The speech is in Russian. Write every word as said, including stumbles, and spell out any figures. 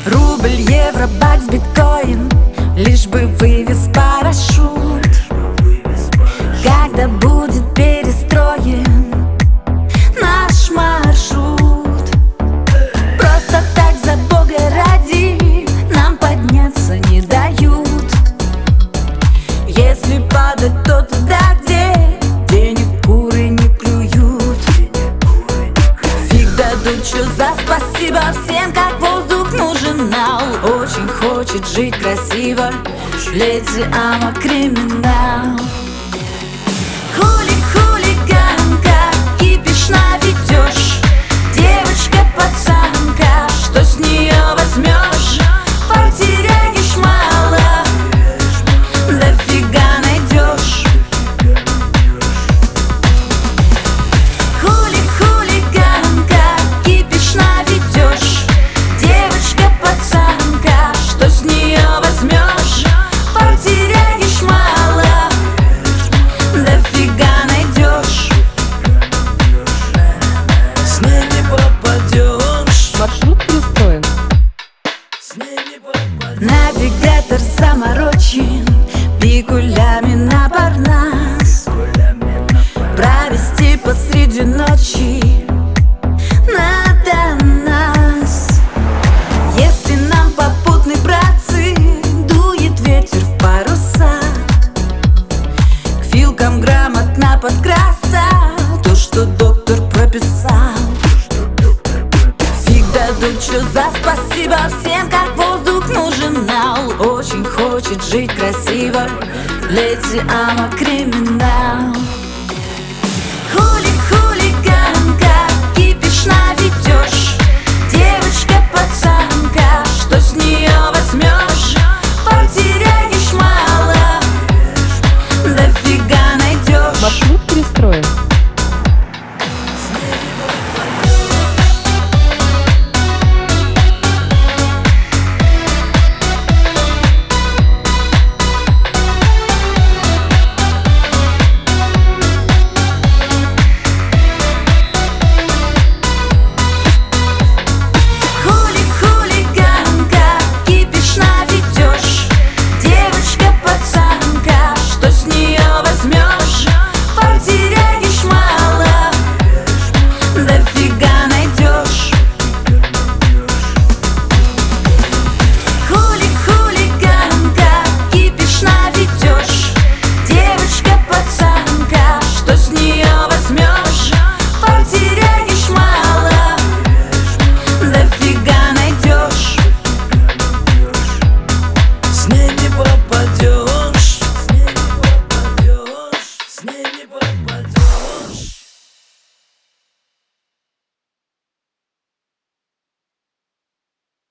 Рубль, евро, бакс, биткоин, лишь бы вывез парашют. Когда будет перестроен наш маршрут, просто так за Бога ради нам подняться не дают. Если падать, то туда, где денег куры не клюют. Фиг дадут, что за спасибо всем, как воздух нужен нам. Очень хочет жить красиво леди Ама криминал. Хули, хулиганка, кипиш наведешь. Девочка, пацанка, что с нее возьмешь? Потеряешь мало, дофига найдешь. Хули, хулиганка, кипиш наведешь. Девочка, пацанка, что с нее возьмешь? Потеряешь мало, дофига найдешь. С ней не попадешь. Маршрут пристроен. С ней не попадешь. Навигатор заморочен пикулями на Парнас. Провести посреди ночи надо нас. Если нам попутный, братцы, дует ветер в паруса, к филкам грамотно подкрасться то, что доктор прописал. Фиг дадут, что за спасибо всем, как воздух нужен нам. Очень хочет жить красиво леди Ама криминал.